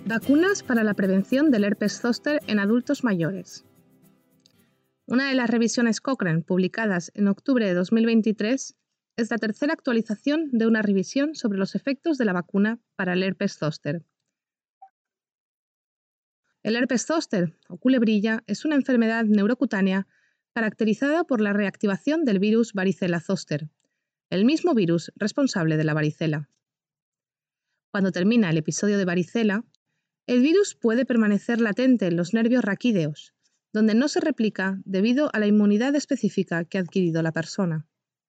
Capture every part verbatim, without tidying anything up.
Vacunas para la prevención del herpes zóster en adultos mayores. Una de las revisiones Cochrane publicadas en octubre de dos mil veintitrés es la tercera actualización de una revisión sobre los efectos de la vacuna para el herpes zóster. El herpes zóster, o culebrilla, es una enfermedad neurocutánea caracterizada por la reactivación del virus varicela zóster, el mismo virus responsable de la varicela. Cuando termina el episodio de varicela, el virus puede permanecer latente en los nervios raquídeos, donde no se replica debido a la inmunidad específica que ha adquirido la persona.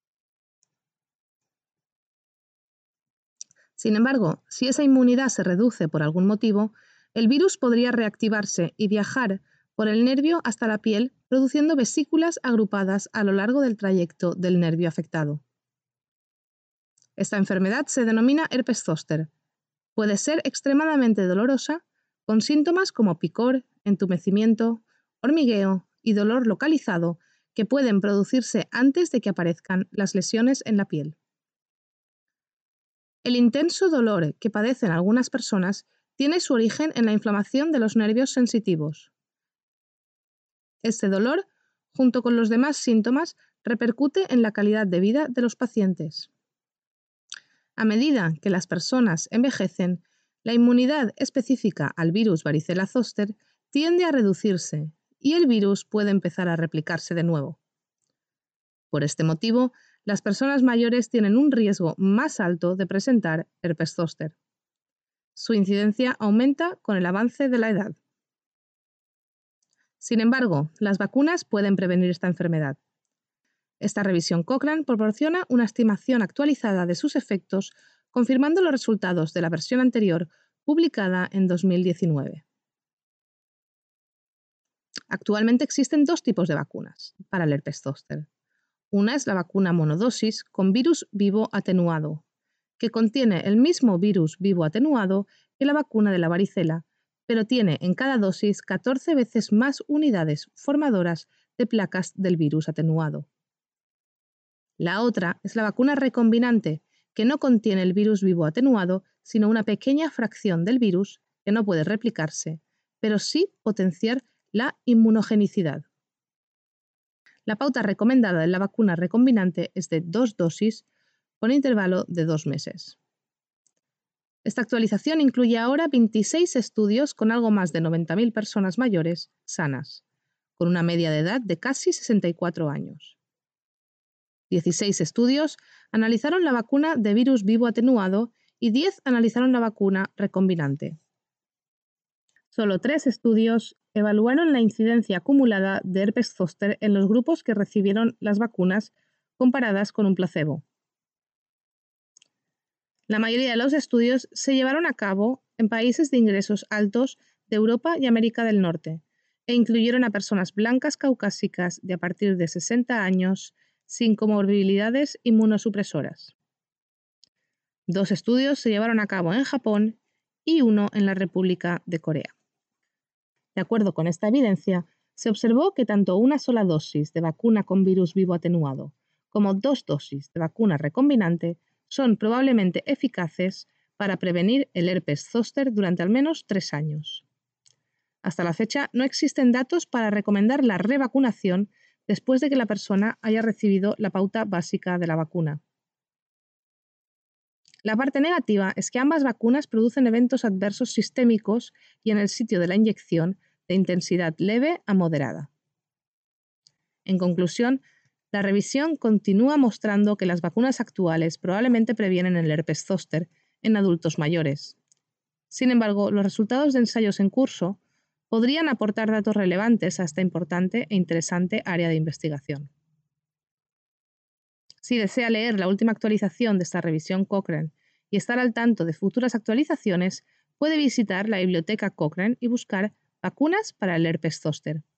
Sin embargo, si esa inmunidad se reduce por algún motivo, el virus podría reactivarse y viajar por el nervio hasta la piel, produciendo vesículas agrupadas a lo largo del trayecto del nervio afectado. Esta enfermedad se denomina herpes zóster. Puede ser extremadamente dolorosa, con síntomas como picor, entumecimiento, hormigueo y dolor localizado que pueden producirse antes de que aparezcan las lesiones en la piel. El intenso dolor que padecen algunas personas tiene su origen en la inflamación de los nervios sensitivos. Este dolor, junto con los demás síntomas, repercute en la calidad de vida de los pacientes. A medida que las personas envejecen, la inmunidad específica al virus varicela zóster tiende a reducirse y el virus puede empezar a replicarse de nuevo. Por este motivo, las personas mayores tienen un riesgo más alto de presentar herpes zóster. Su incidencia aumenta con el avance de la edad. Sin embargo, las vacunas pueden prevenir esta enfermedad. Esta revisión Cochrane proporciona una estimación actualizada de sus efectos, confirmando los resultados de la versión anterior publicada en dos mil diecinueve. Actualmente existen dos tipos de vacunas para el herpes zóster. Una es la vacuna monodosis con virus vivo atenuado, que contiene el mismo virus vivo atenuado que la vacuna de la varicela, pero tiene en cada dosis catorce veces más unidades formadoras de placas del virus atenuado. La otra es la vacuna recombinante, que no contiene el virus vivo atenuado, sino una pequeña fracción del virus que no puede replicarse, pero sí potenciar la inmunogenicidad. La pauta recomendada de la vacuna recombinante es de dos dosis con intervalo de dos meses. Esta actualización incluye ahora veintiséis estudios con algo más de noventa mil personas mayores sanas, con una media de edad de casi sesenta y cuatro años. dieciséis estudios analizaron la vacuna de virus vivo atenuado y diez analizaron la vacuna recombinante. Solo tres estudios evaluaron la incidencia acumulada de herpes zóster en los grupos que recibieron las vacunas comparadas con un placebo. La mayoría de los estudios se llevaron a cabo en países de ingresos altos de Europa y América del Norte e incluyeron a personas blancas caucásicas de a partir de sesenta años sin comorbilidades inmunosupresoras. Dos estudios se llevaron a cabo en Japón y uno en la República de Corea. De acuerdo con esta evidencia, se observó que tanto una sola dosis de vacuna con virus vivo atenuado como dos dosis de vacuna recombinante son probablemente eficaces para prevenir el herpes zóster durante al menos tres años. Hasta la fecha, no existen datos para recomendar la revacunación después de que la persona haya recibido la pauta básica de la vacuna. La parte negativa es que ambas vacunas producen eventos adversos sistémicos y en el sitio de la inyección de intensidad leve a moderada. En conclusión, la revisión continúa mostrando que las vacunas actuales probablemente previenen el herpes zóster en adultos mayores. Sin embargo, los resultados de ensayos en curso podrían aportar datos relevantes a esta importante e interesante área de investigación. Si desea leer la última actualización de esta revisión Cochrane y estar al tanto de futuras actualizaciones, puede visitar la biblioteca Cochrane y buscar vacunas para el herpes zóster.